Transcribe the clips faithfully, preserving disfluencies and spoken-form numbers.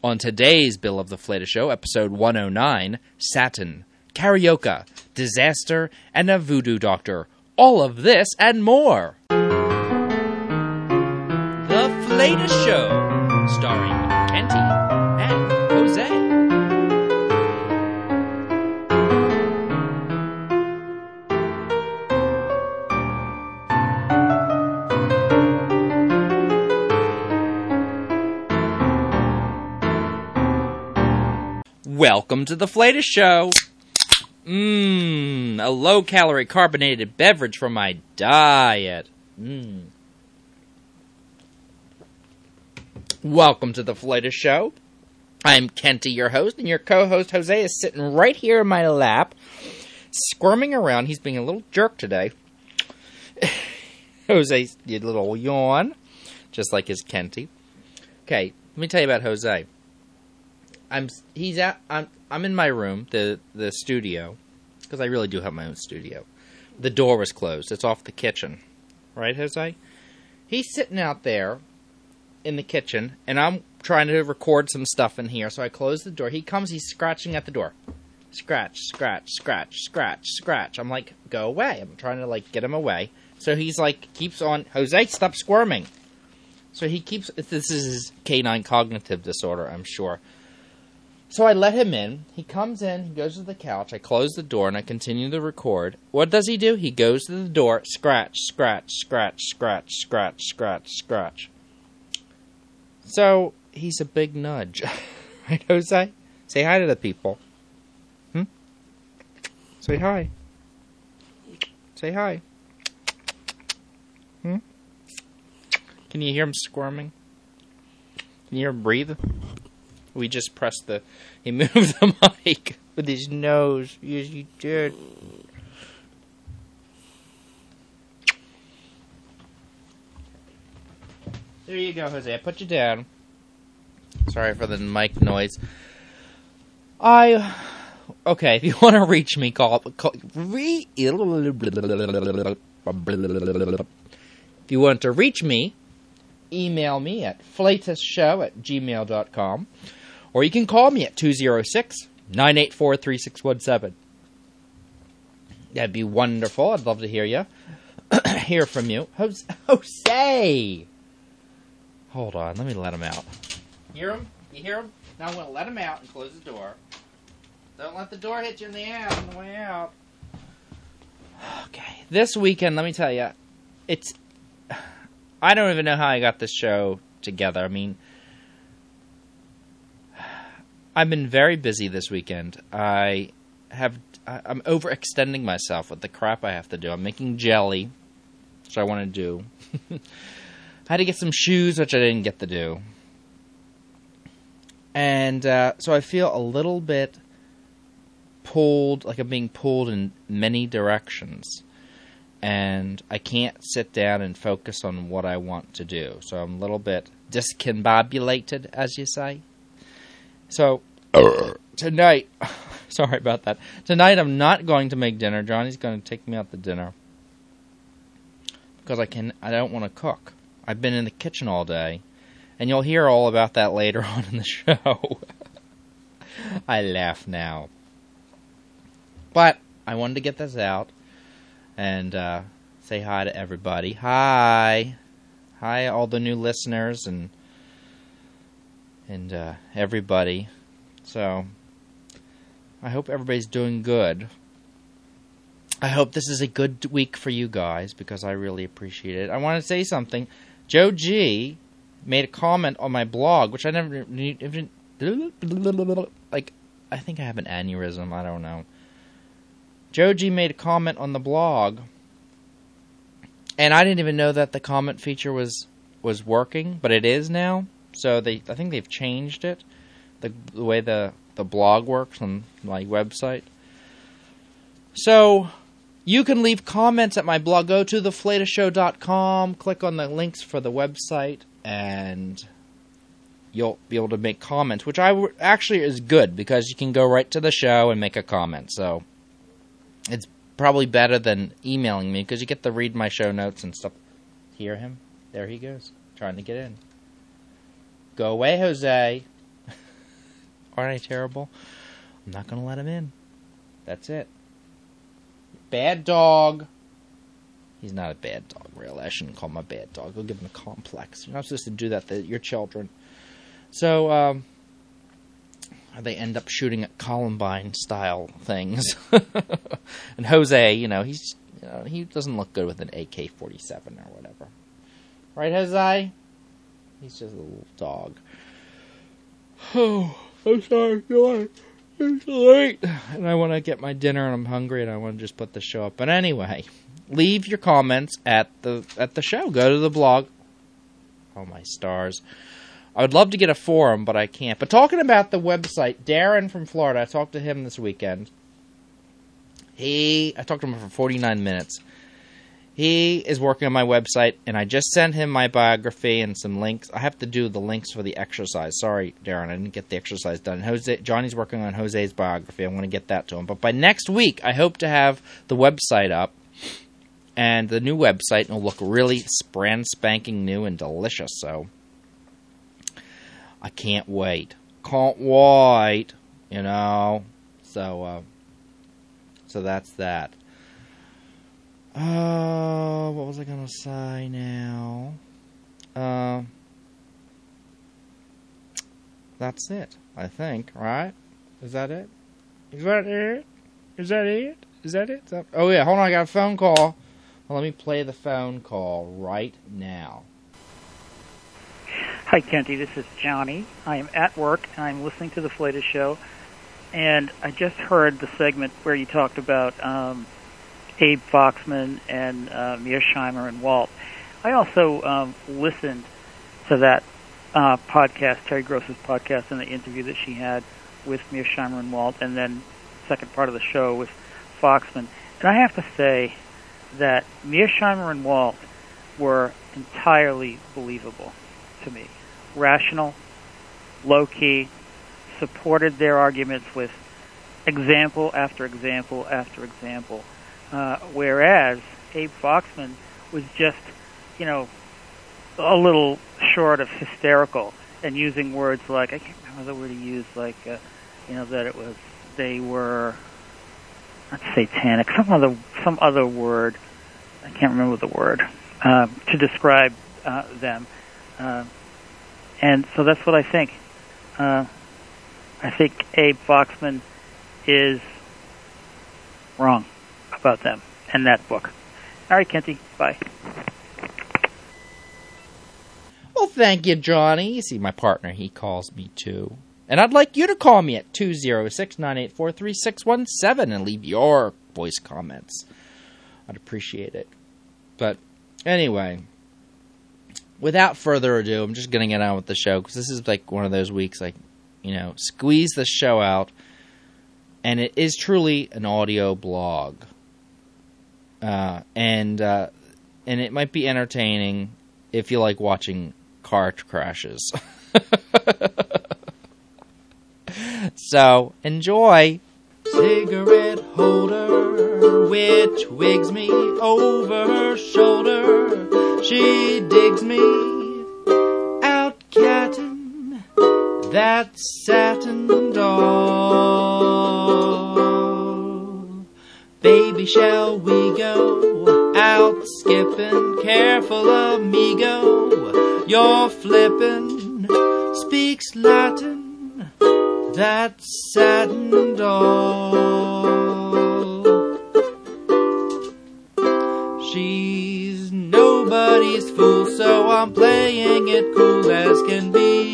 On today's Bill of the Flatus Show, episode one oh nine, Satin, Karaoke, Disaster, and a Voodoo Doctor. All of this and more. The Flatus Show, starring Kenty and Jose. Welcome to the Flatus Show. Mmm, a low-calorie carbonated beverage for my diet. Mmm. Welcome to the Flatus Show. I'm Kenty, your host, and your co-host Jose is sitting right here in my lap, squirming around. He's being a little jerk today. Jose did a little yawn, just like his Kenty. Okay, let me tell you about Jose. I'm he's at I'm I'm in my room, the the studio, because I really do have my own studio. The door was closed. It's off the kitchen, right, Jose? He's sitting out there in the kitchen, and I'm trying to record some stuff in here. So I close the door. He comes. He's scratching at the door. Scratch, scratch, scratch, scratch, scratch. I'm like, go away. I'm trying to like get him away. So he's like, keeps on. Jose, stop squirming. So he keeps. This is his canine cognitive disorder, I'm sure. So I let him in. He comes in, he goes to the couch, I close the door, and I continue to record. What does he do? He goes to the door, scratch, scratch, scratch, scratch, scratch, scratch, scratch. So, he's a big nudge. Right, Jose? Say hi to the people. Hmm? Say hi. Say hi. Hmm? Can you hear him squirming? Can you hear him breathe? We just pressed the... He moved the mic with his nose. Yes, he did. There you go, Jose. I put you down. Sorry for the mic noise. I... Okay, if you want to reach me, call... call re, if you want to reach me, email me at flaitusshow at gmail dot com. Or you can call me at two oh six, nine eight four, three six one seven. That'd be wonderful. I'd love to hear you. Hear from you. Jose! Jose! Hold on. Let me let him out. Hear him? You hear him? Now I'm going to let him out and close the door. Don't let the door hit you in the ass on the way out. Okay. This weekend, let me tell you, it's... I don't even know how I got this show together. I mean... I've been very busy this weekend. I have, I'm overextending myself with the crap I have to do. I'm making jelly, which I want to do. I had to get some shoes, which I didn't get to do. And uh, so I feel a little bit pulled, like I'm being pulled in many directions. And I can't sit down and focus on what I want to do. So I'm a little bit discombobulated, as you say. So, tonight, sorry about that. Tonight I'm not going to make dinner. Johnny's going to take me out to dinner. Because I can, I don't want to cook. I've been in the kitchen all day. And you'll hear all about that later on in the show. I laugh now. But, I wanted to get this out. And, uh, say hi to everybody. Hi. Hi, all the new listeners and... And, uh, everybody. So, I hope everybody's doing good. I hope this is a good week for you guys, because I really appreciate it. I want to say something. Joe G made a comment on my blog, which I never... even like, I think I have an aneurysm. I don't know. Joe G made a comment on the blog, and I didn't even know that the comment feature was, was working, but it is now. So they, I think they've changed it, the, the way the, the blog works on my website. So you can leave comments at my blog. Go to the flatus show dot com, click on the links for the website, and you'll be able to make comments, which I w- actually is good, because you can go right to the show and make a comment. So it's probably better than emailing me, because you get to read my show notes and stuff. Hear him? There he goes, trying to get in. Go away, Jose. Aren't I terrible? I'm not going to let him in. That's it. Bad dog. He's not a bad dog, really. I shouldn't call him a bad dog. I'll give him a complex. You're not supposed to do that to your children. So, um, they end up shooting at Columbine-style things. And Jose, you know, he's you know, he doesn't look good with an A K forty-seven or whatever. Right, Jose? He's just a little dog. Oh, I'm sorry. It's late. And I want to get my dinner, and I'm hungry, and I want to just put the show up. But anyway, leave your comments at the at the show. Go to the blog. Oh, my stars. I would love to get a forum, but I can't. But talking about the website, Darren from Florida, I talked to him this weekend. He, I talked to him for forty-nine minutes. He is working on my website, and I just sent him my biography and some links. I have to do the links for the exercise. Sorry, Darren, I didn't get the exercise done. Jose, Johnny's working on Jose's biography. I want to get that to him. But by next week, I hope to have the website up, and the new website will look really brand spanking new and delicious. So I can't wait. Can't wait, you know. So, uh, so that's that. Uh, what was I going to say now? Uh, that's it, I think, right? Is that it? Is that it? Is that it? Is that it? Is that... Oh, yeah, hold on, I got a phone call. Well, let me play the phone call right now. Hi, Kenty, this is Johnny. I am at work, and I'm listening to the Flatus Show, and I just heard the segment where you talked about... Um, Abe Foxman and uh, Mearsheimer and Walt. I also um, listened to that uh, podcast, Terry Gross's podcast, and the interview that she had with Mearsheimer and Walt, and then second part of the show with Foxman. And I have to say that Mearsheimer and Walt were entirely believable to me. Rational, low-key, supported their arguments with example after example after example. Uh, whereas Abe Foxman was just, you know, a little short of hysterical and using words like, I can't remember the word he used, like, uh, you know, that it was, they were, not satanic, some other, some other word, I can't remember the word, uh, to describe uh, them. Uh, and so that's what I think. Uh, I think Abe Foxman is wrong about them and that book. All right, Kenty, bye. Well, thank you, Johnny. You see, my partner, he calls me too. And I'd like you to call me at two oh six, nine eight four, three six one seven and leave your voice comments. I'd appreciate it. But anyway, without further ado, I'm just going to get on with the show because this is like one of those weeks, like, you know, squeeze the show out. And it is truly an audio blog. Uh, and uh, and it might be entertaining if you like watching car crashes. So, enjoy. Cigarette holder, which wigs me over her shoulder. She digs me out cattin', that satin doll. Baby, shall we go out skipping? Careful, amigo, you're flippin'. Speaks Latin, that satin doll. She's nobody's fool, so I'm playing it cool as can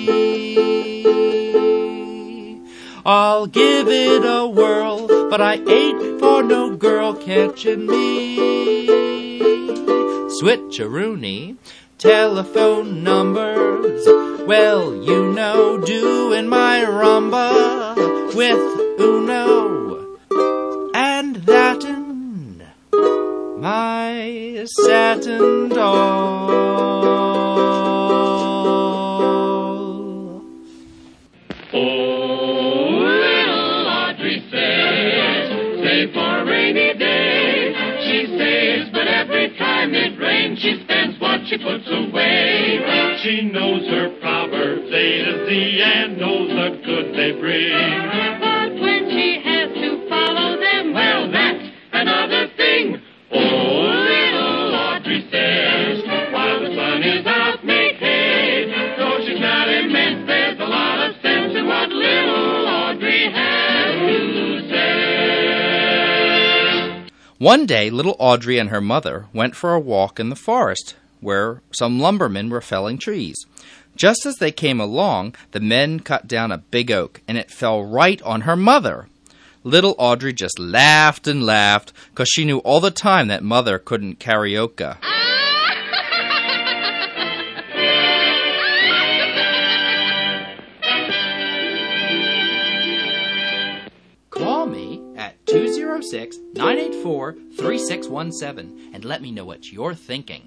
be. I'll give it a whirl, but I ain't for no girl catching me. Switcheroony, telephone numbers, well, you know, doing my rumba with Uno and thatin', my satin doll. Oh, little Audrey says, save for a rainy day. She saves, but every time it rains, she spends what she puts away. She knows her problem birth A to Z and knows the good they bring. But when she has to follow them, Well, that's another thing. Oh, little Audrey says, while the sun is out, make hay. Though she's not immense, there's a lot of sense in what little Audrey has to say. One day, little Audrey and her mother went for a walk in the forest, where some lumbermen were felling trees. Just as they came along, the men cut down a big oak, and it fell right on her mother. Little Audrey just laughed and laughed, because she knew all the time that mother couldn't karaoke. Call me at two oh six, nine eight four, three six one seven and let me know what you're thinking.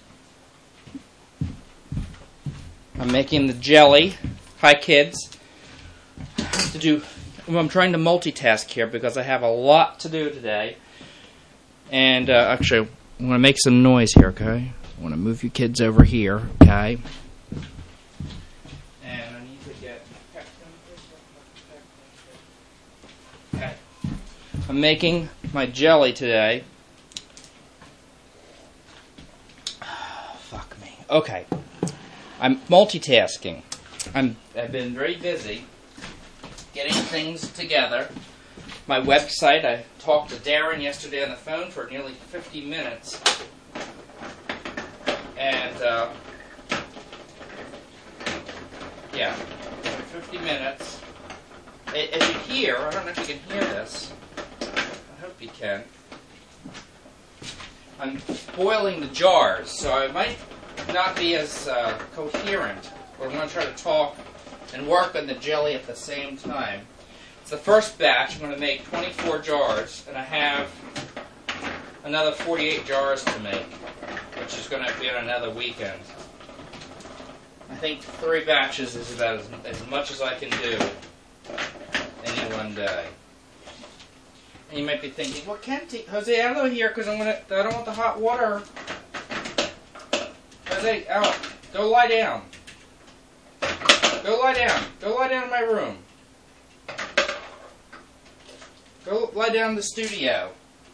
I'm making the jelly. Hi, kids. To do, well, I'm trying to multitask here because I have a lot to do today. And uh, actually, I'm going to make some noise here, okay? I want to move you kids over here, okay? And I need to get... Okay. I'm making my jelly today. Fuck me. Okay. I'm multitasking. I'm, I've been very busy getting things together. My website, I talked to Darren yesterday on the phone for nearly fifty minutes. And, uh, yeah, fifty minutes. As you hear, I don't know if you can hear this. I hope you can. I'm boiling the jars, so I might not be as uh, coherent, but I'm going to try to talk and work on the jelly at the same time. It's the first batch. I'm going to make twenty-four jars, and I have another forty-eight jars to make, which is going to be on another weekend. I think three batches is about as, as much as I can do any one day. And you might be thinking, well, Kenty, Jose, out of here because I'm gonna. I don't want the hot water. Jose, out. Go lie down. Go lie down. Go lie down in my room. Go lie down in the studio.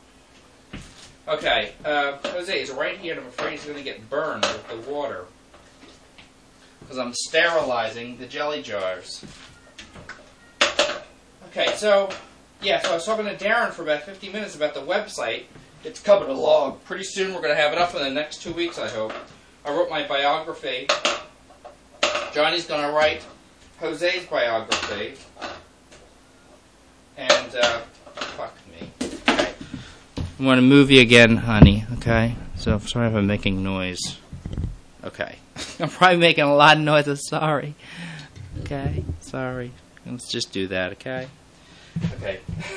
Okay, uh, Jose is right here, and I'm afraid he's going to get burned with the water. Because I'm sterilizing the jelly jars. Okay, so, yeah, so I was talking to Darren for about fifty minutes about the website. It's coming along. Pretty soon we're going to have it up in the next two weeks, I hope. I wrote my biography. Johnny's going to write Jose's biography. And, uh, fuck me. Okay. I'm going to move you again, honey, okay? So, sorry if I'm making noise. Okay. I'm probably making a lot of noises, sorry. Okay, sorry. Let's just do that, okay? Okay.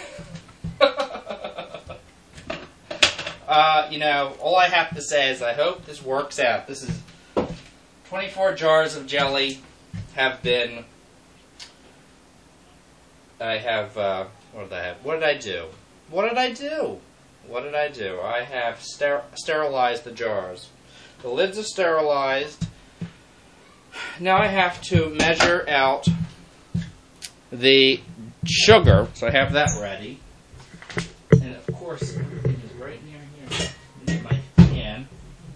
uh, you know, all I have to say is I hope this works out. This is twenty-four jars of jelly have been... I have, uh, what did I have? What did I do? What did I do? What did I do? I have ster- sterilized the jars. The lids are sterilized. Now I have to measure out the sugar, so I have that ready. And of course, it is right near here. I need my pan.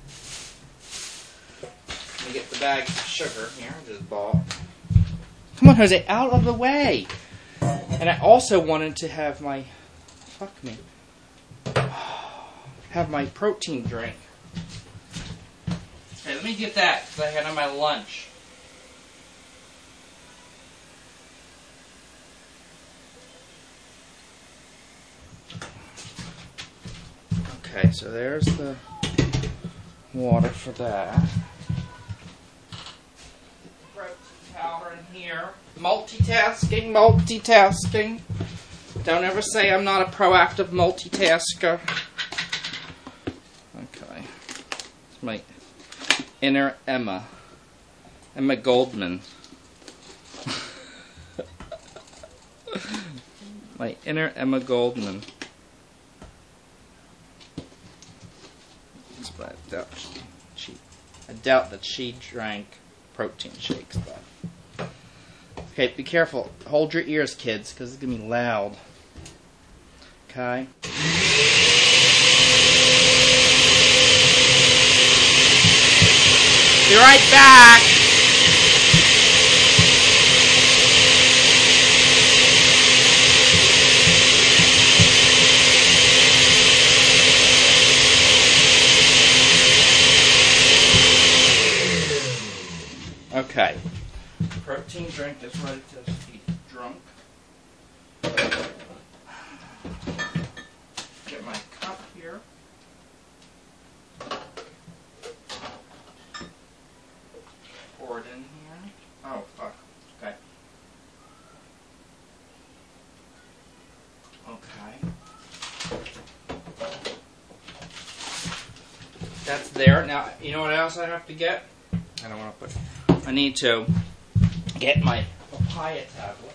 Let me get the bag of sugar here, I just bought. Come on, Jose, out of the way! And I also wanted to have my, fuck me, have my protein drink. Okay, let me get that, because I had on my lunch. Okay, so there's the water for that. Protein powder in here. Multitasking, multitasking. Don't ever say I'm not a proactive multitasker. Okay. It's my inner Emma. Emma Goldman. My inner Emma Goldman. But I doubt she, I doubt that she drank protein shakes, but okay, be careful. Hold your ears, kids, because it's gonna be loud. Okay. Be right back. Okay. Protein drink is ready to be drunk. Get my cup here. Pour it in here. Oh, fuck. Okay. Okay. That's there. Now, you know what else I have to get? I don't want to put... I need to get my papaya tablets.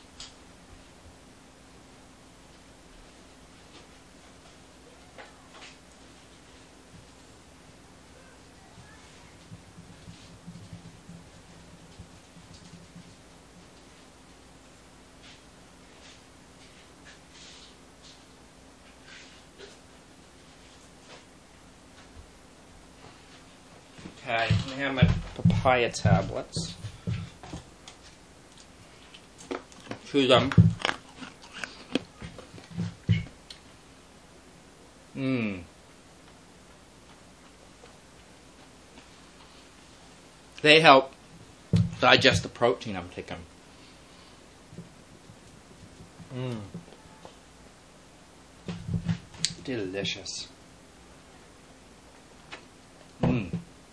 Okay, I have my papaya tablets. Chew them. Mmm. They help digest the protein I'm taking. Mmm. Delicious. Mmm.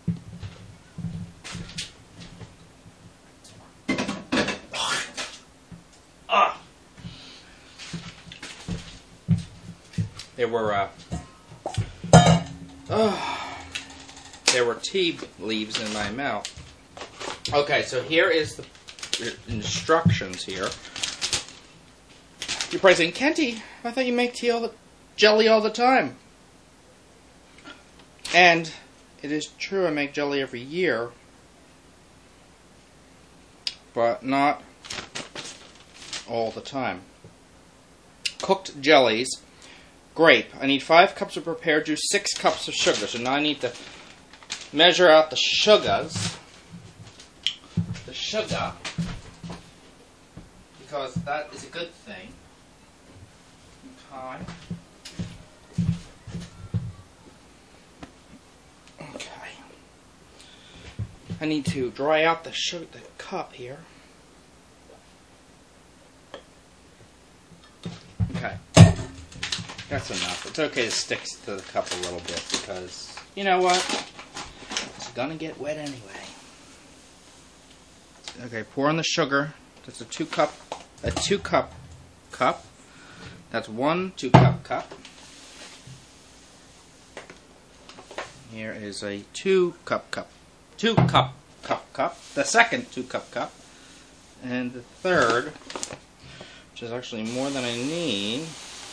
Ah. There were uh, oh, there were tea leaves in my mouth. Okay, so here is the instructions here. You're probably saying, Kenty, I thought you make tea all the jelly all the time. And it is true I make jelly every year, but not all the time. Cooked jellies. Grape. I need five cups of prepared juice, six cups of sugar. So now I need to measure out the sugars. The sugar. Because that is a good thing. Okay. Okay. I need to dry out the sugar, the cup here. Okay. That's enough. It's okay to stick to the cup a little bit because, you know what? It's gonna get wet anyway. Okay, pour in the sugar. That's a two cup, a two cup cup. That's one two cup cup. Here is a two cup cup. Two cup cup cup. The second two cup cup. And the third, which is actually more than I need.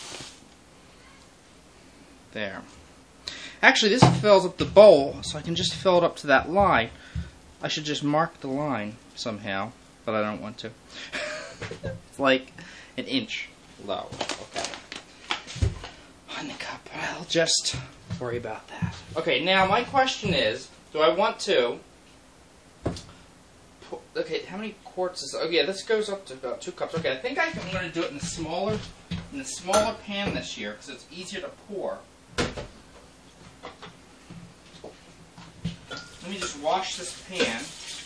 There. Actually, this fills up the bowl, so I can just fill it up to that line. I should just mark the line somehow, but I don't want to. It's like an inch low. Okay. On the cup. I'll just worry about that. Okay, now my question is, do I want to... Okay, how many quarts is... Oh yeah, this goes up to about two cups. Okay, I think I'm going to do it in a smaller, in a smaller pan this year, because it's easier to pour. Let me just wash this pan.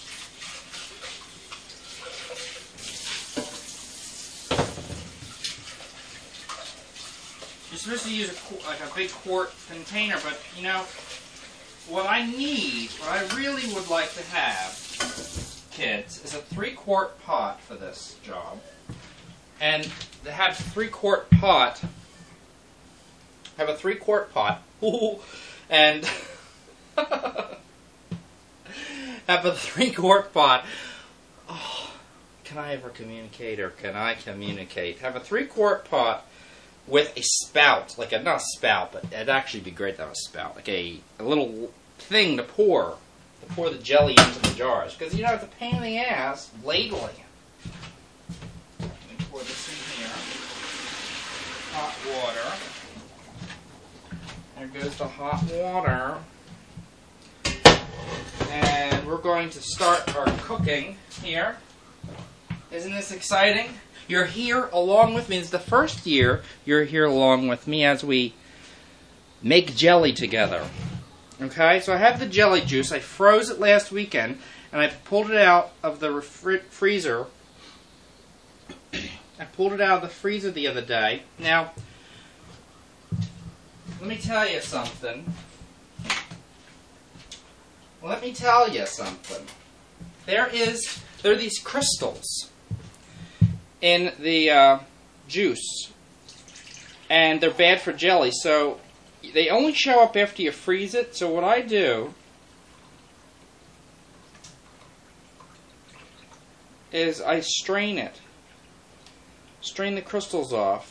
You're supposed to use a, like a big quart container, but you know, what I need, what I really would like to have, kids, is a three quart pot for this job. And to have a three quart pot, have a three quart pot, and have a three quart pot. Oh, can I ever communicate, or can I communicate? Have a three quart pot with a spout, like a, not a spout, but it'd actually be great to have a spout, like a, a little thing to pour to pour the jelly into the jars. Because, you know, it's a pain in the ass ladling it. Let me pour this in here. Hot water. There goes the hot water. And we're going to start our cooking here. Isn't this exciting? You're here along with me. It's the first year you're here along with me as we make jelly together. Okay, so I have the jelly juice. I froze it last weekend, and I pulled it out of the refri- freezer. I pulled it out of the freezer the other day. Now, let me tell you something. Let me tell you something. There is, there are these crystals in the uh, juice, and they're bad for jelly, so they only show up after you freeze it. So what I do is I strain it. Strain the crystals off.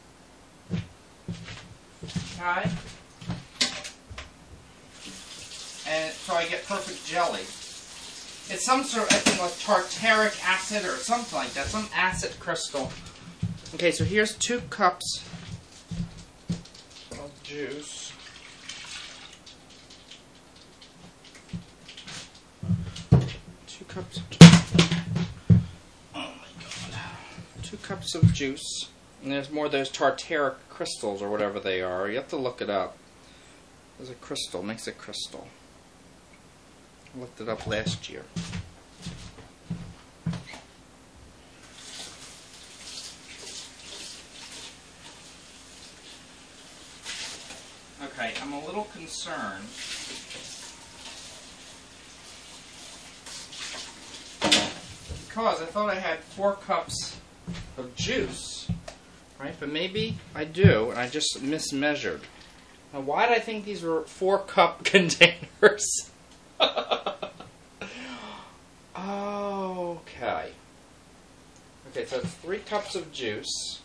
Okay? And so I get perfect jelly. It's some sort of, I think, like tartaric acid or something like that. Some acid crystal. Okay, so here's two cups of juice. Two cups of juice. Oh my god. Two cups of juice. And there's more of those tartaric crystals or whatever they are. You have to look it up. There's a crystal. Makes a crystal. I looked it up last year. Okay, I'm a little concerned. Because I thought I had four cups of juice, right? But maybe I do, and I just mismeasured. Now, why did I think these were four cup containers? Okay. Okay, so it's three cups of juice.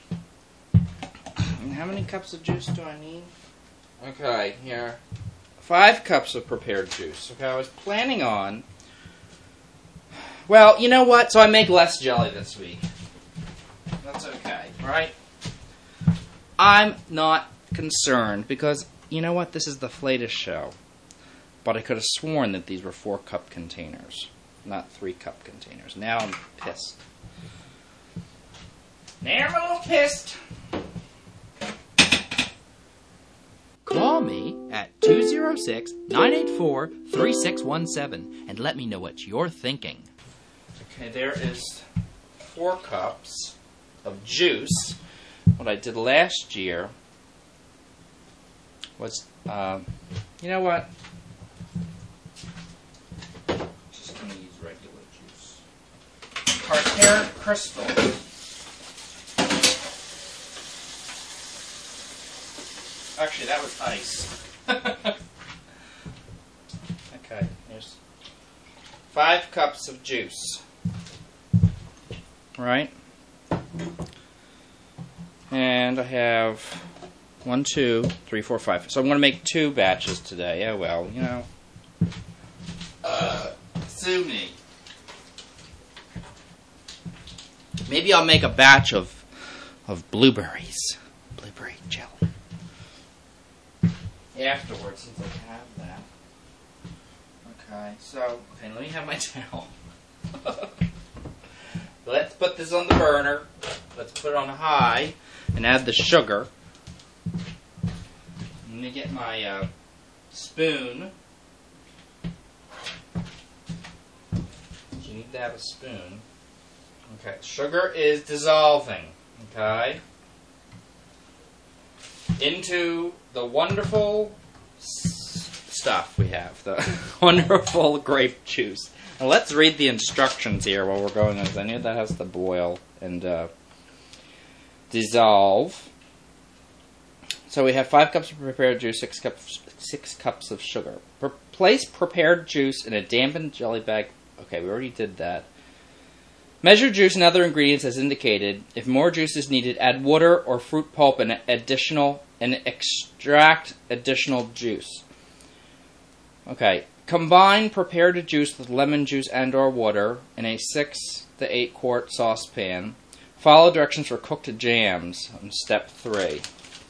And how many cups of juice do I need? Okay, here. Five cups of prepared juice. Okay, I was planning on... Well, you know what? So I make less jelly this week. That's okay, right? I'm not concerned because, you know what? This is the Flatus show. But I could have sworn that these were four-cup containers, not three-cup containers. Now I'm pissed. Now I'm a little pissed. Call me at two oh six, nine eight four, three six one seven and let me know what you're thinking. Okay, there is four cups of juice. What I did last year was, um, you know what? Just going to use regular juice. Tartaric crystal. Actually, that was ice. Okay, here's five cups of juice. Right? And I have one, two, three, four, five. So I'm going to make two batches today. Oh, well, you know. Uh, sue me. Maybe I'll make a batch of of blueberries. Blueberry jelly. Afterwards, since I have that. Okay, so, okay, let me have my towel. Let's put this on the burner. Let's put it on high and add the sugar. Let me get my uh, spoon. You need to have a spoon. Okay, sugar is dissolving. Okay. Into the wonderful s- stuff we have, the wonderful grape juice. Now let's read the instructions here while we're going on. I know that has to boil and uh, dissolve. So we have five cups of prepared juice, six cups, six cups of sugar. Pre- place prepared juice in a dampened jelly bag. Okay, we already did that. Measure juice and other ingredients as indicated. If more juice is needed, add water or fruit pulp and additional and extract additional juice. Okay, Combine prepared juice with lemon juice and or water in a six to eight quart saucepan. Follow directions for cooked jams on step three.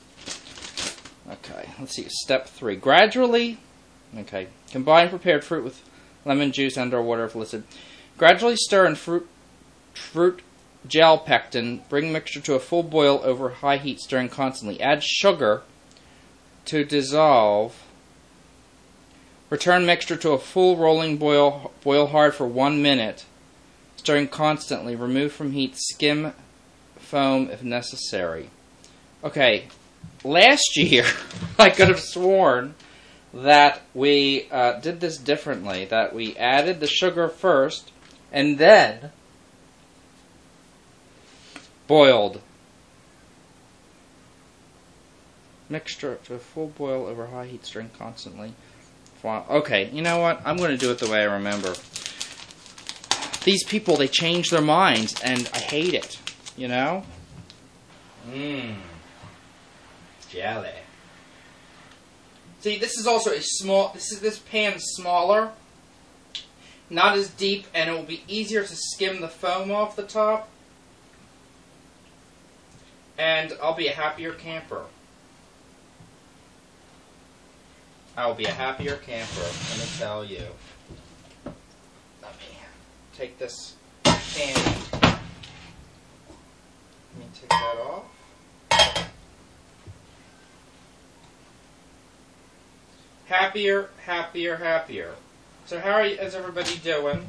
Okay, let's see. Step three. Gradually, okay, combine prepared fruit with lemon juice and or water if listed. Gradually stir in fruit fruit gel pectin. Bring mixture to a full boil over high heat, stirring constantly. Add sugar to dissolve. Return mixture to a full rolling boil. Boil hard for one minute, stirring constantly. Remove from heat. Skim foam if necessary. Okay, last year I could have sworn that we uh, did this differently. That we added the sugar first and then boiled. Mixture to a full boil over high heat, stirring constantly. Okay, you know what? I'm going to do it the way I remember. These people, they change their minds, and I hate it. You know? Mmm. Jelly. See, this is also a small... This is this pan's smaller. Not as deep, and it will be easier to skim the foam off the top. And I'll be a happier camper. I will be a happier camper, let me tell you. Let me take this candy. Let me take that off. Happier, happier, happier. So how are you, is everybody doing?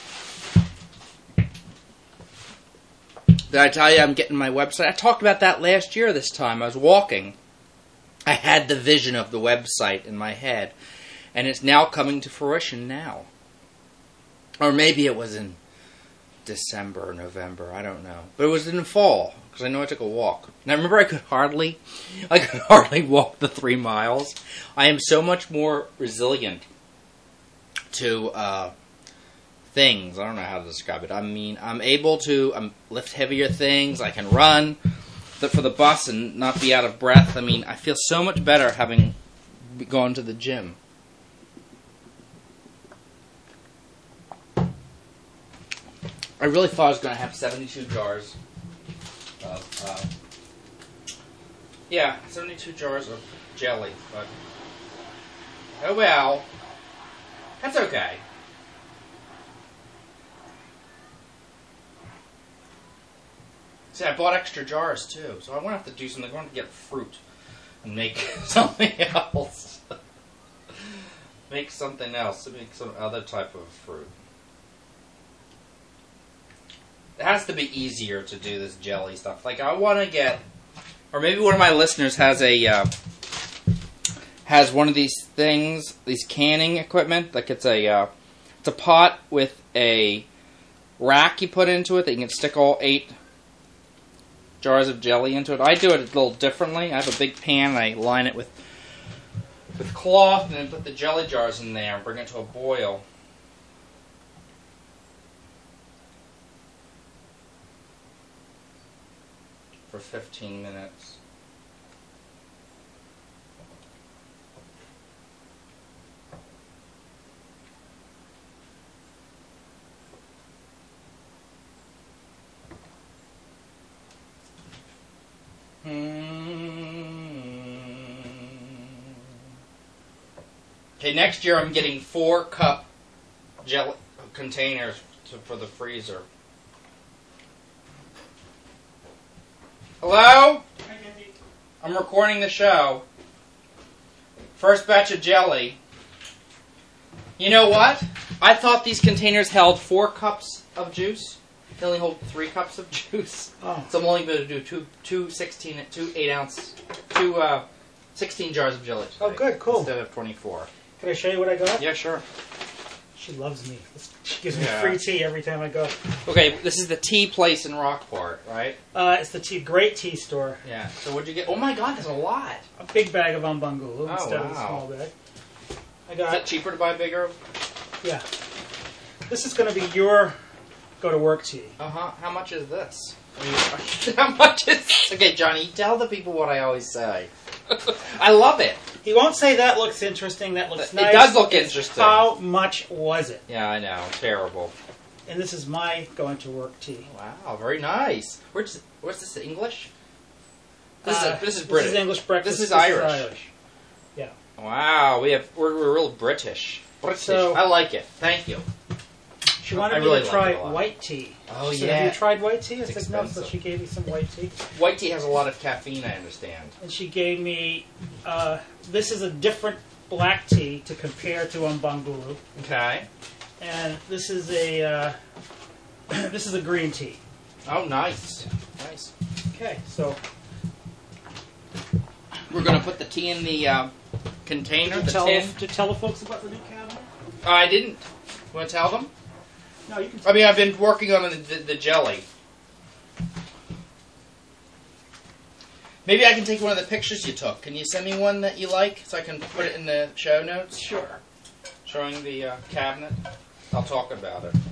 Did I tell you I'm getting my website? I talked about that last year this time. I was walking. I had the vision of the website in my head, and it's now coming to fruition now. Or maybe it was in December or November, I don't know. But it was in the fall, because I know I took a walk. And I remember I could hardly, I could hardly walk the three miles. I am so much more resilient to uh, things. I don't know how to describe it. I mean, I'm able to um, lift heavier things. I can run for the bus and not be out of breath. I mean, I feel so much better having gone to the gym. I really thought I was going to have seventy-two jars of, uh, yeah, seventy-two jars of jelly, but, oh well, that's okay. See, I bought extra jars, too, so I won't have to do something. I want to get fruit and make something else. Make something else. Make some other type of fruit. It has to be easier to do this jelly stuff. Like, I want to get... Or maybe one of my listeners has a... Uh, has one of these things, these canning equipment. Like, it's a, uh, it's a pot with a rack you put into it that you can stick all eight jars of jelly into it. I do it a little differently. I have a big pan and I line it with with cloth and then put the jelly jars in there and bring it to a boil. For fifteen minutes. Okay, next year I'm getting four cup jelly containers to, for the freezer. Hello? I'm recording the show. First batch of jelly. You know what? I thought these containers held four cups of juice. They only hold three cups of juice. Oh. So I'm only going to do two, two sixteen, two eight ounce, two uh, sixteen jars of jelly today. Oh, good, cool. Instead of twenty-four. Can I show you what I got? Yeah, sure. She loves me. She gives me Yeah. free tea every time I go. Okay, this is the tea place in Rockport, right? Uh, it's the tea, great tea store. Yeah. So what'd you get? Oh my God, there's a lot. A big bag of Umbangulu Oh, instead of a wow. small bag. I Is got, it cheaper to buy bigger? yeah. This is going to be your go-to-work tea. Uh huh. How much is this? I mean, how much is? Okay, Johnny, tell the people what I always say. I love it. He won't say that looks interesting, that looks It nice. does look It's interesting. How much was it? Yeah, I know. Terrible. And this is my going to work tea. Wow, very nice. Where's what's this? English? This Uh, is this is British. This is English breakfast. This is Irish. Irish. Yeah. Wow, we have we're, we're real British. British. So- I like it. Thank you. She wanted I me really to like try it a lot. white tea. Oh, She said, yeah. have you tried white tea? I It's said, no, so expensive. she gave me some white tea. White tea has a lot of caffeine, I understand. And she gave me, uh, this is a different black tea to compare to Umbanguru. Okay. And this is a, uh, this is a green tea. Oh, nice. Nice. Okay, so We're gonna put the tea in the uh, container, to the tell, tin. to tell the folks about the new cabinet? Oh, I didn't. Want to tell them? No, you can I mean, I've been working on the, the, the jelly. Maybe I can take one of the pictures you took. Can you send me one that you like so I can put it in the show notes? Sure. Showing the uh, cabinet. I'll talk about it.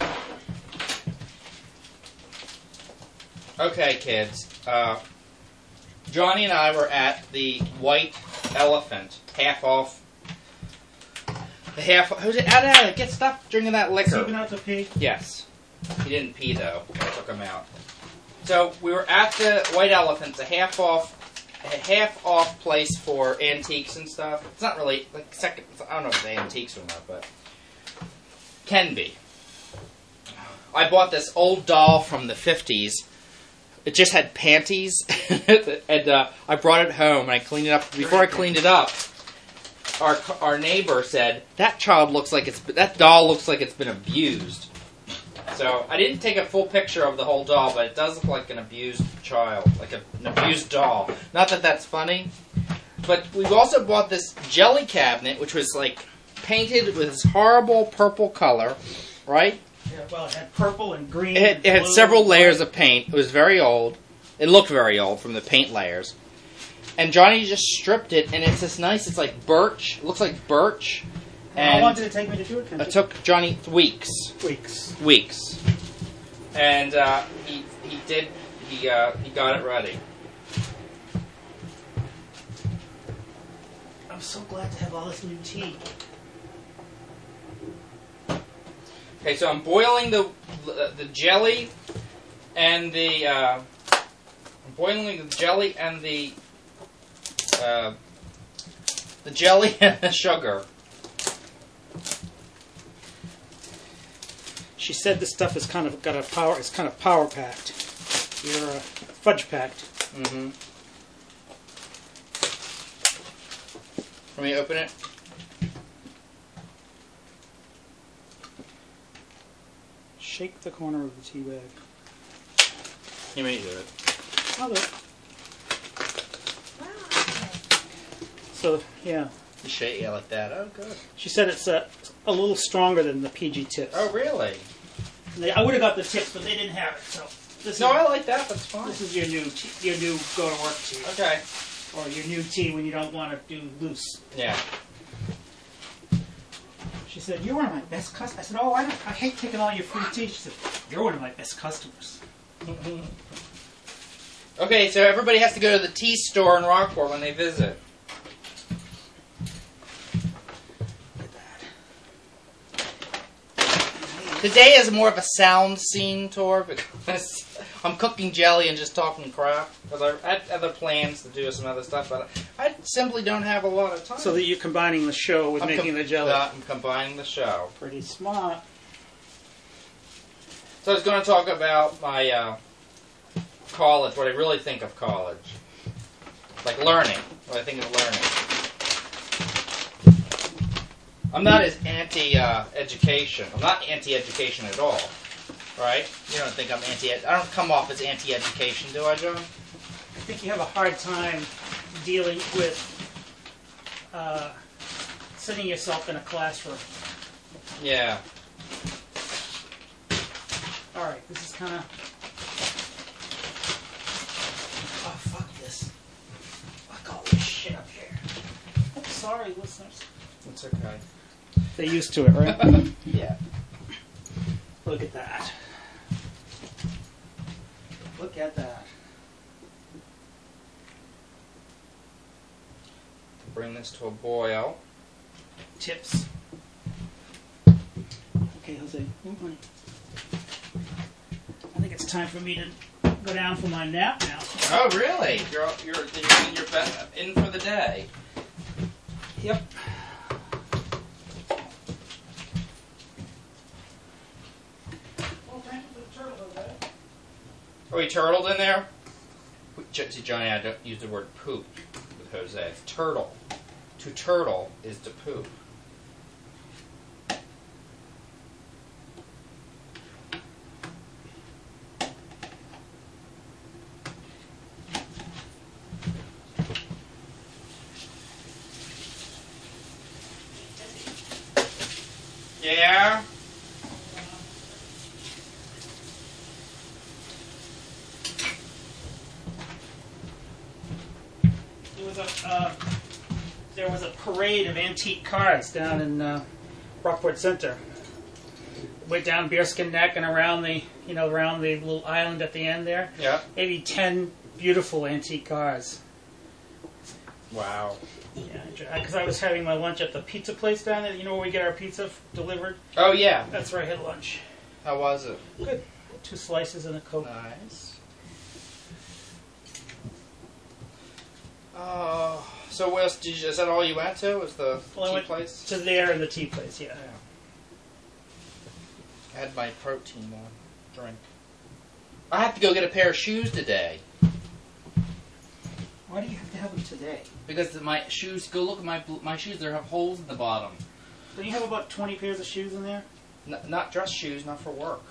Okay, kids. Uh, Johnny and I were at the White Elephant, half off. The half. Who's it? Out, out, get stuff drinking that liquor. Sleeping out to pee. Yes. He didn't pee, though. I took him out. So, we were at the White Elephant, a half-off a half-off place for antiques and stuff. It's not really, like, second, I don't know if it's antiques or not, but can be. I bought this old doll from the fifties. It just had panties, and uh, I brought it home, and I cleaned it up. Before I cleaned it up, our our neighbor said, that child looks like it's, that doll looks like it's been abused. So, I didn't take a full picture of the whole doll, but it does look like an abused child, like a, an abused doll. Not that that's funny, but we've also bought this jelly cabinet, which was, like, painted with this horrible purple color, right? Yeah, well, it had purple and green. It had, and it had blue several and layers white. of paint. It was very old. It looked very old from the paint layers. And Johnny just stripped it, and it's this nice, it's like birch. It looks like birch. How long And did it take me to do it? Ken? it took Johnny weeks. Weeks. Weeks. And uh, he he did, he, uh, he got it ready. I'm so glad to have all this new tea. Okay, so I'm boiling the the jelly and the uh, I'm boiling the jelly and the uh, the jelly and the sugar. She said this stuff is kind of got a power. It's kind of power packed. You're uh, fudge packed. Mm-hmm. Let me open it. Shake the corner of the tea bag. You may do it. I'll do it. So yeah, You shake it like that. Oh, good. she said it's uh, a little stronger than the P G tips. Oh, really? And they, I would have got the tips, but they didn't have it. So this No, is I like that. That's fine. this is your new tea, your new go to work tea, Okay. or your new tea when you don't want to do loose. Yeah. She said, "You're one of my best customers." I said, "Oh, I, don't, I hate taking all your free tea." She said, "You're one of my best customers." Okay, so everybody has to go to the tea store in Rockport when they visit. Today is more of a sound scene tour because I'm cooking jelly and just talking crap. Because I had other plans to do some other stuff, but I simply don't have a lot of time. So that you're combining the show with I'm making com- the jelly. uh, I'm combining the show. Pretty smart. So I was going to talk about my uh, college, what I really think of college. Like learning, what I think of learning. I'm not as anti-education. I'm not anti-education at all, right? You don't think I'm anti. I don't come off as anti-education, do I, John? I think you have a hard time dealing with uh, sitting yourself in a classroom. Yeah. All right, this is kind of. Oh, fuck this. Fuck all this shit up here. Oh, sorry, listeners. It's okay. They're used to it, right? Yeah. Look at that. Look at that. bring this to a boil. Tips. Okay, Jose. Ooh, honey. I think it's time for me to go down for my nap now. Oh, really? You're you're you're in, your be- in for the day. Yep. Well, thank you for the turtle, Jose. Are we turtled in there? See, Johnny, I don't use the word poop with Jose. It's turtle. To turtle is to poop. Yeah? There was a uh, there was a parade of antique cars down in uh, Rockport Center. Went down Bearskin Neck and around the you know around the little island at the end there. Yeah. Maybe ten beautiful antique cars. Wow. Yeah, because I was having my lunch at the pizza place down there. You know where we get our pizza f- delivered? Oh, yeah. That's where I had lunch. How was it? Good. Two slices and a Coke. Nice. Oh, so what else did you, is that all you went to? Was the Well, I tea went place? to there and the tea place, yeah. I had my protein uh, drink. I have to go get a pair of shoes today. Why do you have to have them today? Because my shoes, go look at my bl- my shoes, they have holes in the bottom. Don't you have about twenty pairs of shoes in there? N- not dress shoes, not for work.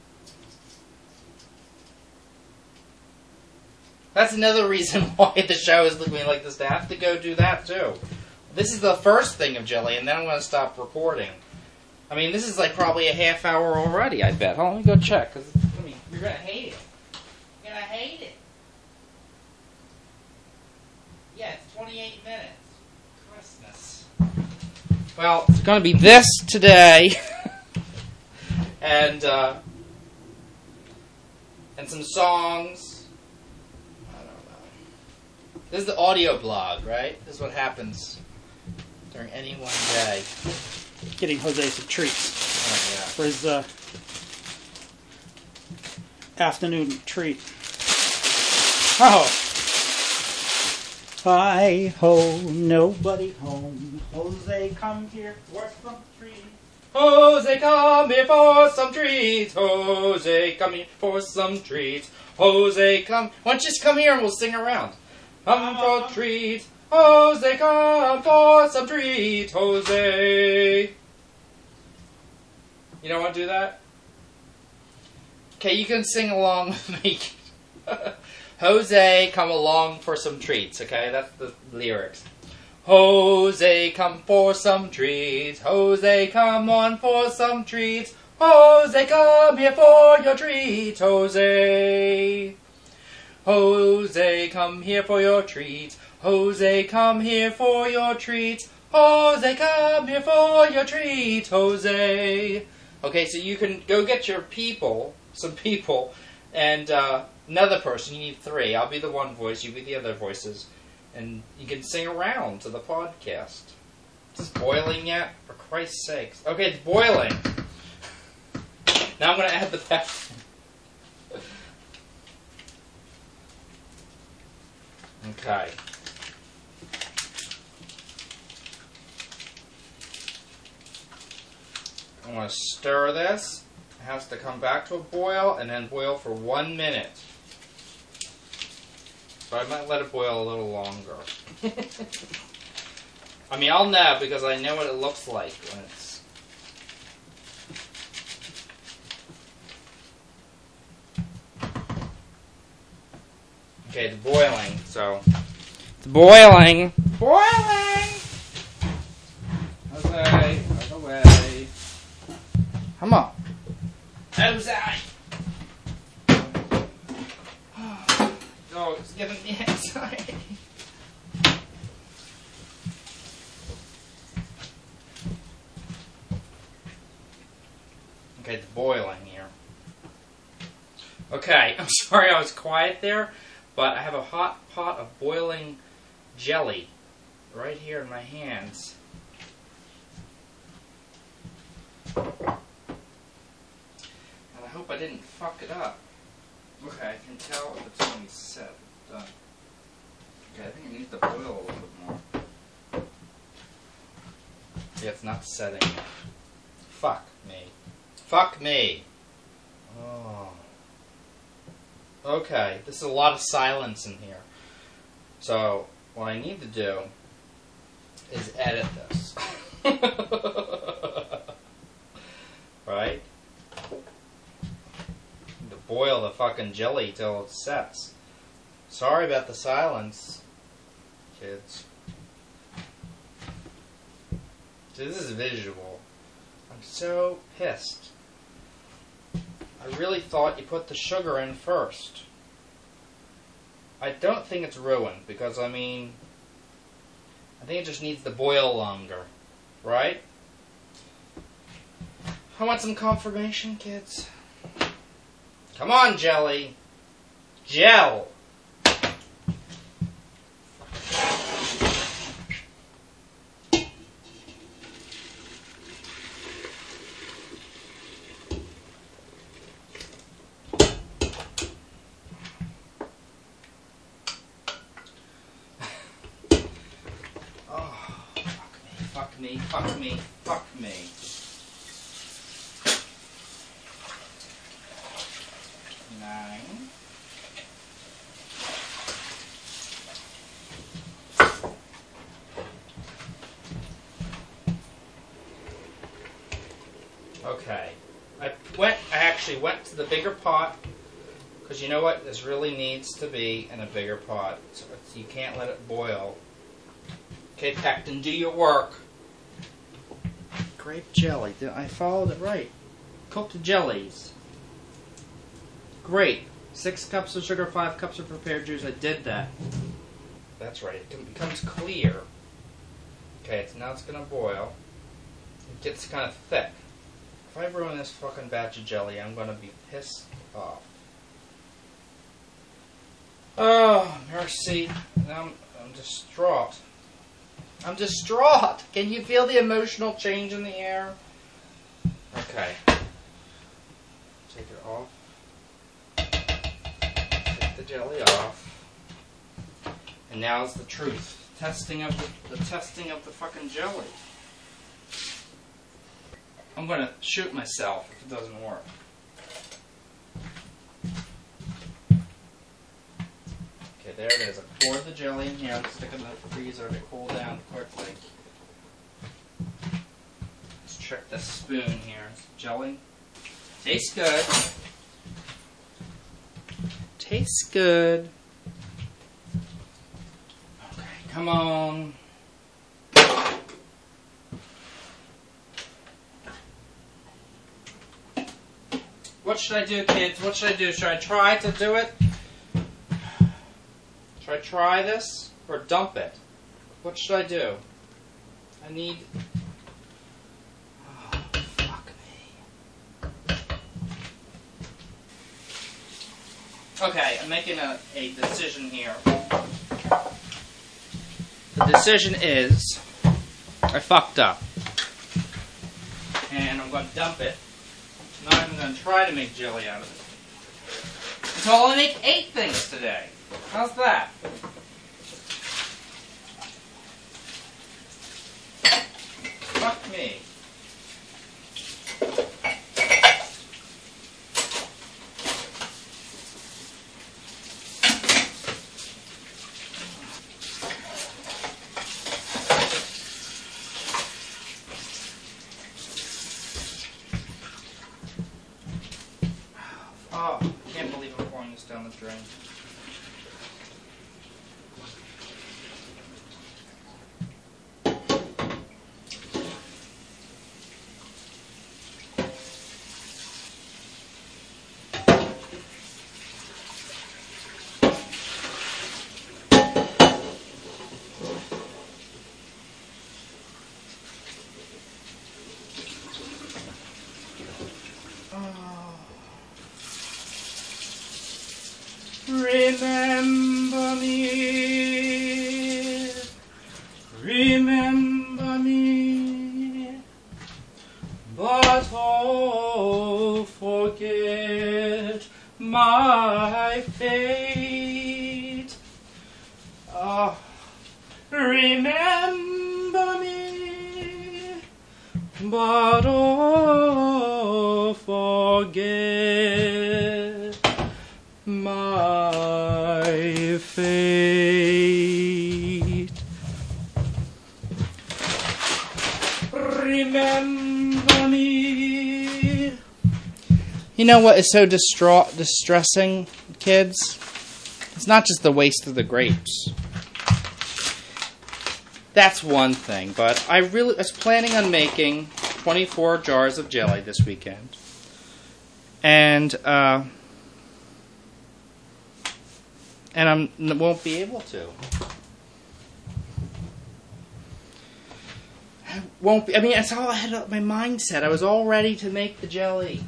That's another reason why the show is looking like this, to have to go do that too. This is the first thing of Jelly, and then I'm going to stop recording. I mean, this is like probably a half hour already, I bet. Hold on, let me go check, because I mean, you're going to hate it. You're going to hate it. Yeah, it's twenty-eight minutes. Christmas. Well, it's going to be this today, and uh, and some songs. I don't know. This is the audio blog, right? This is what happens during any one day. Getting Jose some treats Oh, yeah. for his uh, afternoon treat. Oh. Hi ho, nobody home. Jose, come here for some treats. Jose, come here for some treats. Jose, come here for some treats. Jose, come. Why don't you just come here and we'll sing around? Come for treats. Jose, come for some treats. Jose. You don't want to do that? Okay, you can sing along with me. Jose, come along for some treats, okay? That's the lyrics. Jose, come for some treats. Jose, come on for some treats. Jose, come here for your treats. Jose. Jose, come here for your treats. Jose, come here for your treats. Jose, come here for your treats. Jose. Okay, so you can go get your people, some people, and uh, another person. You need three. I'll be the one voice. You be the other voices. And you can sing around to the podcast. Is this boiling yet? For Christ's sakes. Okay, it's boiling. Now I'm going to add the pepper. Okay. I want to stir this. It has to come back to a boil and then boil for one minute. So I might let it boil a little longer. I mean, I'll know because I know what it looks like when it's... Okay, it's boiling, so... It's boiling! Boiling! Okay, out of the way. Come on. Jose! Oh, it's giving me anxiety. Okay, it's boiling here. Okay, I'm sorry I was quiet there, but I have a hot pot of boiling jelly right here in my hands. And I hope I didn't fuck it up. Okay, I can tell if it's going to be set. Done. Okay, I think I need to boil a little bit more. Yeah, it's not setting yet. Fuck me. Fuck me. Oh. Okay, this is a lot of silence in here. So, what I need to do is edit this. Right? Need to boil the fucking jelly till it sets. Sorry about the silence, kids. This is visual. I'm so pissed. I really thought you put the sugar in first. I don't think it's ruined because, I mean, I think it just needs to boil longer, right? I want some confirmation, kids. Come on, jelly. Gel. Fuck me, fuck me, fuck me. Nine. Okay. I went, I actually went to the bigger pot, because you know what? This really needs to be in a bigger pot. So it's, you can't let it boil. Okay, Pectin, do your work. Grape jelly. I followed it right. Cooked jellies. Great. Six cups of sugar, five cups of prepared juice. I did that. That's right. It becomes clear. Okay, it's, now it's going to boil. It gets kind of thick. If I ruin this fucking batch of jelly, I'm going to be pissed off. Oh, mercy. Now I'm, I'm distraught. I'm distraught. Can you feel the emotional change in the air? Okay. Take it off. Take the jelly off. And now's the truth. Testing of the, the testing of the fucking jelly. I'm gonna shoot myself if it doesn't work. Okay, there it is. I poured the jelly in here. I'm sticking it in the freezer to cool down quickly. Let's check this spoon here. Jelly. Tastes good. Tastes good. Okay, come on. What should I do, kids? What should I do? Should I try to do it? Should I try this or dump it? What should I do? I need... Oh, fuck me. Okay, I'm making a, a decision here. The decision is I fucked up. And I'm going to dump it. I'm not even going to try to make jelly out of it. So I'll only make eight things today. How's that? Fuck me. Oh, I can't believe I'm pouring this down the drain. Remember me, my fate. Remember me. You know what is so distra- distressing, kids? It's not just the waste of the grapes. That's one thing, but I really was planning on making twenty-four jars of jelly this weekend. And, uh... And I won't be able to. I won't be, I mean, that's all I had my mindset. I was all ready to make the jelly.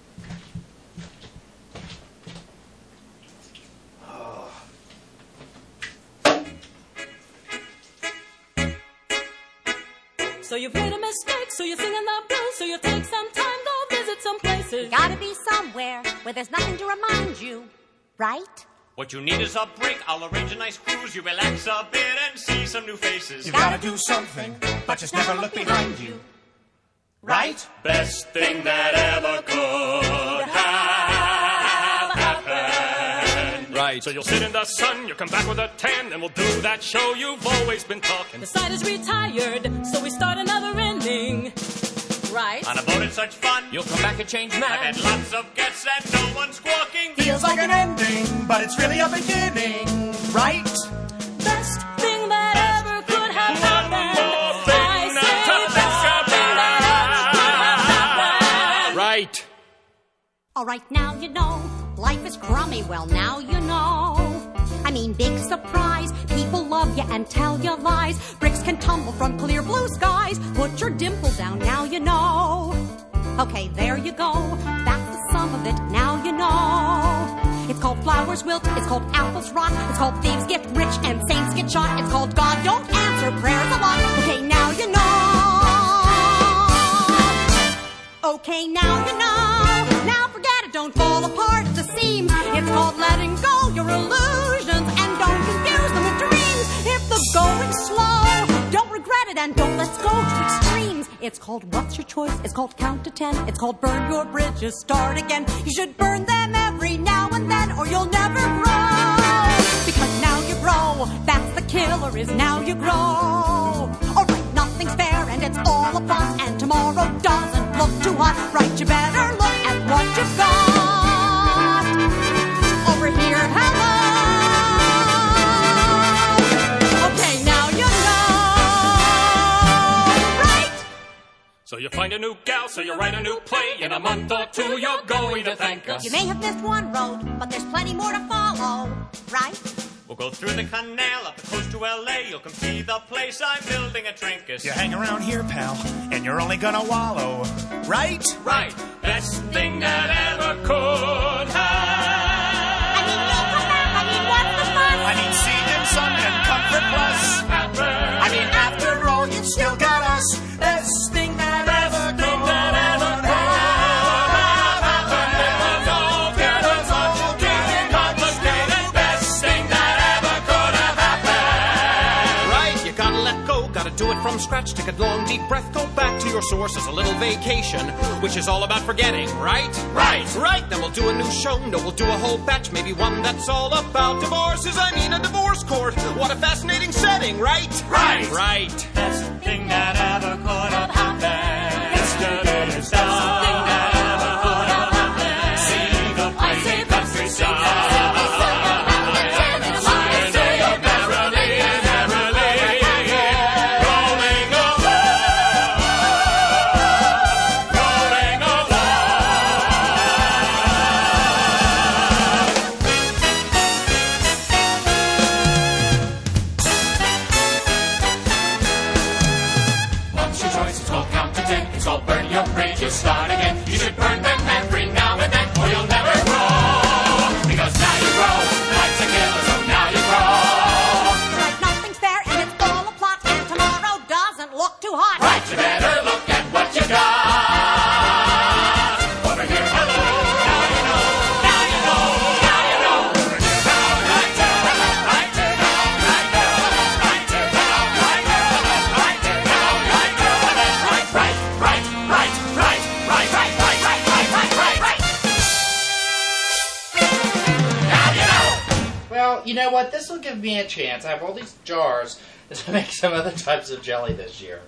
So you've made a mistake, so you're singing the blues, so you take some time, go visit some places. You gotta be somewhere where there's nothing to remind you, right? What you need is a break. I'll arrange a nice cruise. You relax a bit and see some new faces. You gotta do something, but just never look behind you. Right? Best thing that ever could have happened. Right. So you'll sit in the sun, you'll come back with a tan, and we'll do that show you've always been talking. The side is retired, so we start another inning. Right? On a boat it's such fun. You'll come back a changed man. I've had lots of guests and no one's squawking. Feels like an ending, but it's really a beginning. Right? Best thing that ever could have happened. One more thing I that say ever best thing that ever could have happened. Right. All right, now you know. Life is crummy, well, now you know. I mean, big surprise. People love you and tell you lies. Bricks can tumble from clear blue skies. Put your dimple down, now you know. Okay, there you go. That's the sum of it, now you know. It's called flowers wilt, it's called apples rot, it's called thieves get rich and saints get shot. It's called God don't answer prayers a lot. Okay, now you know. Okay, now you know. Now forget it, don't fall apart at the seams. It's called letting go your illusions and don't confuse them with dreams. If the going's slow, don't regret it and don't let's go to extremes. It's called what's your choice? It's called count to ten. It's called burn your bridges, start again. You should burn them every now and then or you'll never grow. Because now you grow, that's the killer is now you grow. Alright, nothing's fair and it's all a bust and tomorrow doesn't look too hot. Right, you better look at what you've got. Over here, hello. Okay, now you know. Right? So you find a new gal, so you write a new play. In a month or two, you're going to thank us. You may have missed one road, but there's plenty more to follow. Right? We'll go through the canal up the coast to L A. You'll come see the place I'm building a Trinkus. You hang around here, pal, and you're only gonna wallow. Right? Right. Best thing that ever could have. I mean, no, come back. I mean, what's the fuss? I mean, sea and sun and comfort plus. I mean, after all, you've still got us. Best thing that ever could have happened. It's all getting complicated. Best thing that ever could have happened. Right, you gotta let go, gotta do it from scratch. Take a long, deep breath, go back to your source. It's a little vacation, which is all about forgetting, right? Right. Right, then we'll do a new show. No, we'll do a whole batch, maybe one that's all about divorces. I mean, a divorce court. What a fascinating setting, right? Right. Right. Best thing that ever could have happened. Yesterday is done. Best thing that ever could have happened. See the pretty countryside. What's your choice? It's well, you know what? This will give me a chance. I have all these jars to make some other types of jelly this year.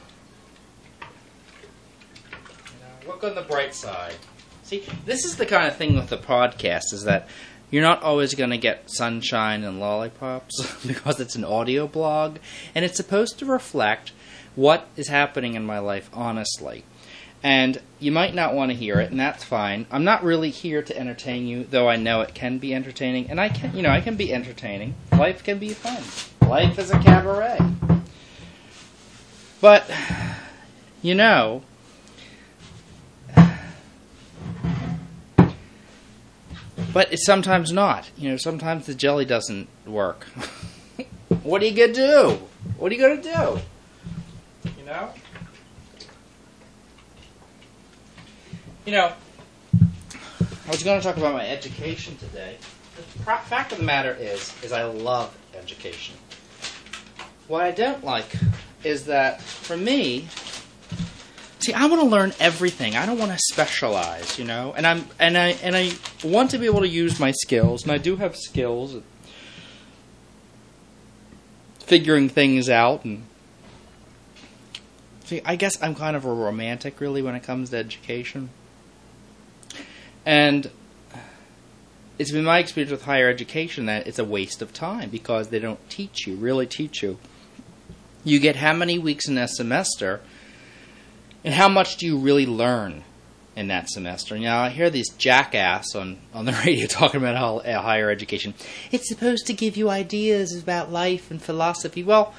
You know, look on the bright side. See, this is the kind of thing with the podcast, is that you're not always going to get sunshine and lollipops because it's an audio blog, and it's supposed to reflect what is happening in my life honestly. And you might not want to hear it, and that's fine. I'm not really here to entertain you, though I know it can be entertaining. And I can, you know, I can be entertaining. Life can be fun. Life is a cabaret. But, you know, but it's sometimes not. You know, sometimes the jelly doesn't work. What are you going to do? What are you going to do? You know? You know, I was going to talk about my education today. The fact of the matter is, is I love education. What I don't like is that, for me, see, I want to learn everything. I don't want to specialize, you know. And I'm and I and I want to be able to use my skills, and I do have skills at figuring things out. And see, I guess I'm kind of a romantic, really, when it comes to education. And it's been my experience with higher education that it's a waste of time because they don't teach you, really teach you. You get how many weeks in a semester, and how much do you really learn in that semester? Now, I hear these jackass on, on the radio talking about how, uh, higher education. It's supposed to give you ideas about life and philosophy. Well,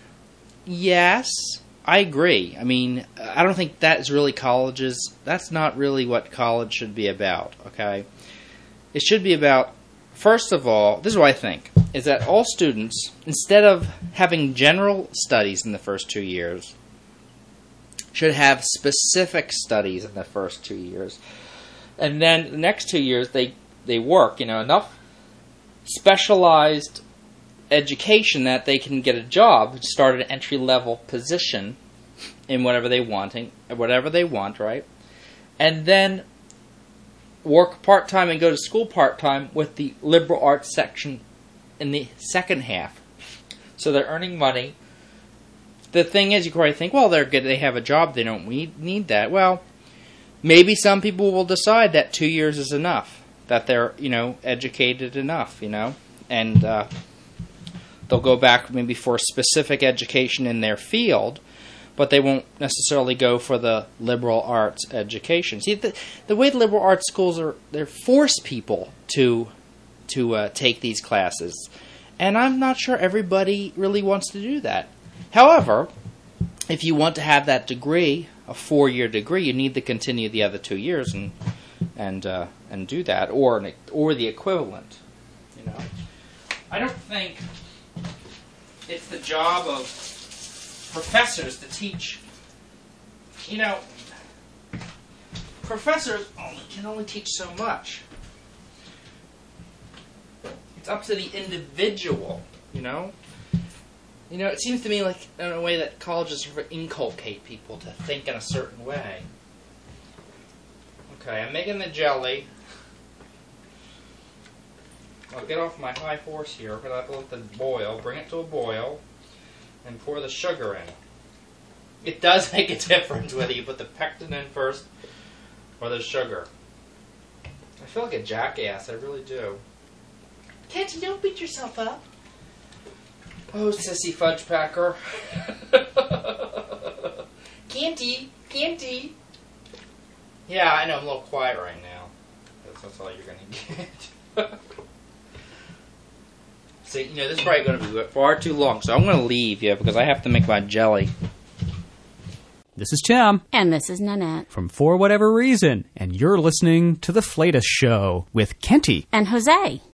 yes, I agree. I mean, I don't think that is really college's. That's not really what college should be about, okay? It should be about, first of all, this is what I think, is that all students, instead of having general studies in the first two years, should have specific studies in the first two years. And then the next two years, they, they work, you know, enough specialized education that they can get a job, start an entry-level position in whatever they wanting, whatever they want, right? And then work part-time and go to school part-time with the liberal arts section in the second half. So they're earning money. The thing is, you probably think, well, they're good, they have a job, they don't need, need that. Well, maybe some people will decide that two years is enough, that they're, you know, educated enough, you know, and uh, they'll go back maybe for specific education in their field, but they won't necessarily go for the liberal arts education. See, the, the way the liberal arts schools are, they force people to to uh, take these classes, and I'm not sure everybody really wants to do that. However, if you want to have that degree, a four-year degree, you need to continue the other two years and and uh, and do that, or an, or the equivalent. You know, I don't think it's the job of professors to teach. You know, professors only, can only teach so much. It's up to the individual. You know. You know, it seems to me like, in a way, that colleges sort of inculcate people to think in a certain way. Okay, I'm making the jelly. I'll get off my high horse here, because I have to let it boil, bring it to a boil, and pour the sugar in. It does make a difference whether you put the pectin in first or the sugar. I feel like a jackass, I really do. Can't you don't beat yourself up? Oh, sissy fudge packer. Canty, canty. Yeah, I know, I'm a little quiet right now. That's, that's all you're going to get. So, you know, this is probably going to be far too long, so I'm going to leave you because I have to make my jelly. This is Tim. And this is Nanette. From For Whatever Reason. And you're listening to The Flatus Show with Kenty. And Jose.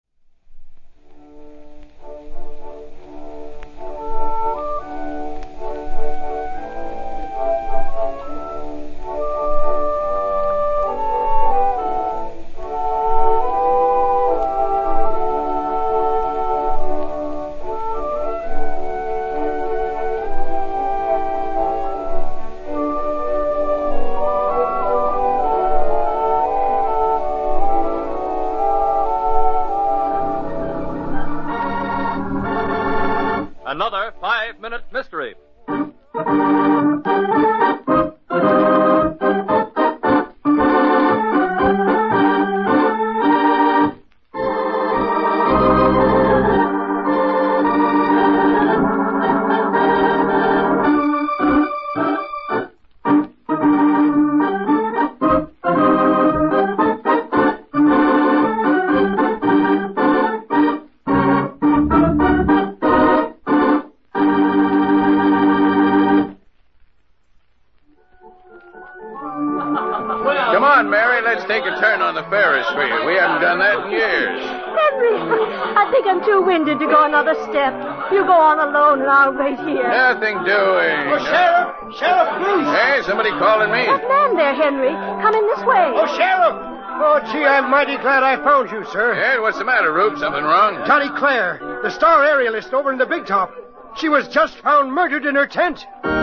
Another five-minute mystery. Come on, Mary, let's take a turn on the Ferris wheel. We haven't done that in years. Henry, I think I'm too winded to go another step. You go on alone and I'll wait here. Nothing doing. Oh, Sheriff! Sheriff Bruce! Hey, somebody calling me. That man there, Henry. Come in this way. Oh, Sheriff! Oh, gee, I'm mighty glad I found you, sir. Yeah, what's the matter, Rube? Something wrong? Dottie Claire, the star aerialist over in the Big Top. She was just found murdered in her tent.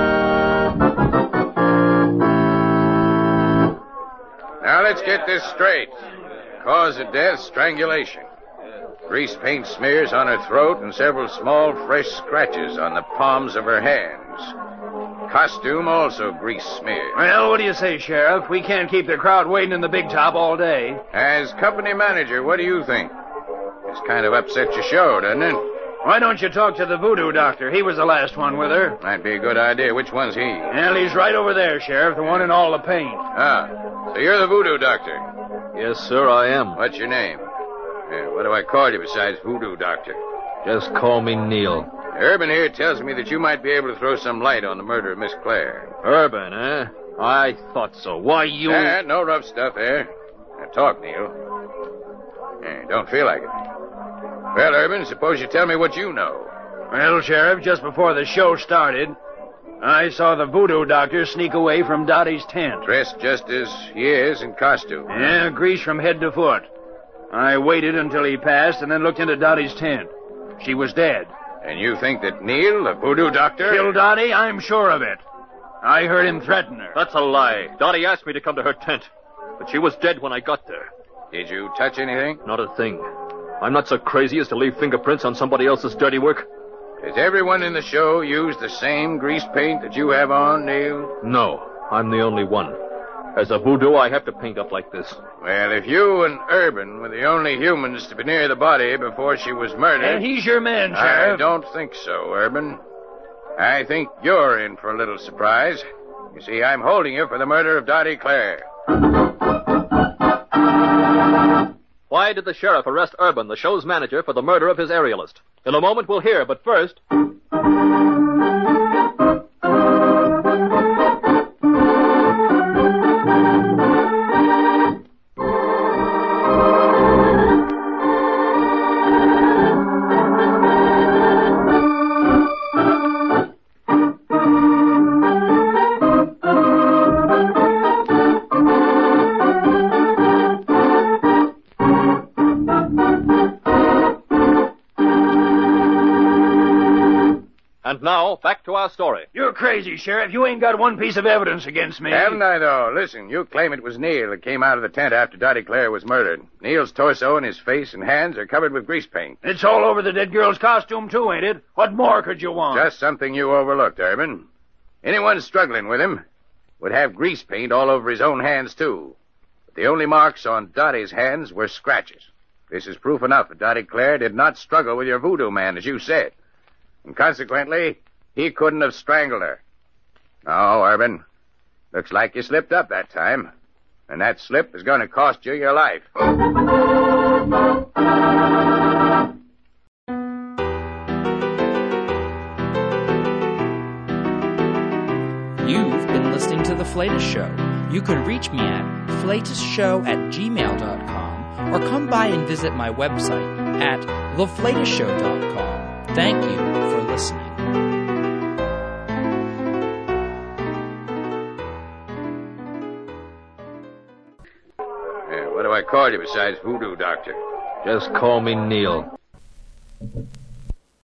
Now, let's get this straight. Cause of death, strangulation. Grease paint smears on her throat and several small, fresh scratches on the palms of her hands. Costume also grease smeared. Well, what do you say, Sheriff? We can't keep the crowd waiting in the Big Top all day. As company manager, what do you think? This kind of upsets your show, doesn't it? Why don't you talk to the voodoo doctor? He was the last one with her. Might be a good idea. Which one's he? Well, he's right over there, Sheriff, the one in all the paint. Ah, so you're the voodoo doctor? Yes, sir, I am. What's your name? Yeah, what do I call you besides voodoo doctor? Just call me Neil. Urban here tells me that you might be able to throw some light on the murder of Miss Claire. Urban, eh? I thought so. Why, you... Ah, no rough stuff there. Now talk, Neil. Yeah, don't feel like it. Well, Urban, suppose you tell me what you know. Well, Sheriff, just before the show started, I saw the voodoo doctor sneak away from Dottie's tent. Dressed just as he is in costume. Yeah, grease from head to foot. I waited until he passed and then looked into Dottie's tent. She was dead. And you think that Neil, the voodoo doctor... killed Dottie? I'm sure of it. I heard him threaten her. That's a lie. Dottie asked me to come to her tent, but she was dead when I got there. Did you touch anything? Not a thing. I'm not so crazy as to leave fingerprints on somebody else's dirty work. Does everyone in the show use the same grease paint that you have on, Neil? No, I'm the only one. As a voodoo, I have to paint up like this. Well, if you and Urban were the only humans to be near the body before she was murdered... And he's your man, Sheriff. I don't think so, Urban. I think you're in for a little surprise. You see, I'm holding you for the murder of Dottie Claire. Why did the sheriff arrest Urban, the show's manager, for the murder of his aerialist? In a moment, we'll hear, but first... And now, back to our story. You're crazy, Sheriff. You ain't got one piece of evidence against me. Haven't I, though? Listen, you claim it was Neil that came out of the tent after Dottie Claire was murdered. Neil's torso and his face and hands are covered with grease paint. It's all over the dead girl's costume, too, ain't it? What more could you want? Just something you overlooked, Urban. Anyone struggling with him would have grease paint all over his own hands, too. But the only marks on Dottie's hands were scratches. This is proof enough that Dottie Claire did not struggle with your voodoo man, as you said. And consequently, he couldn't have strangled her. No, Urban. Looks like you slipped up that time. And that slip is going to cost you your life. You've been listening to The Flatus Show. You can reach me at flatusshow at gmail dot com or come by and visit my website at the flatus show dot com. Thank you for listening. Yeah, what do I call you besides voodoo doctor? Just call me Neil.